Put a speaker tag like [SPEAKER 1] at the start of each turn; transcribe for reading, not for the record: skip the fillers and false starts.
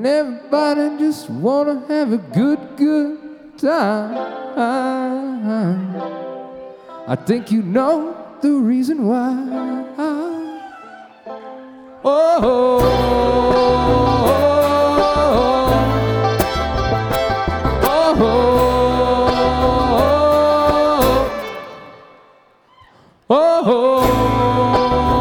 [SPEAKER 1] and everybody just wanna have a good time. I think you know the reason why. Oh,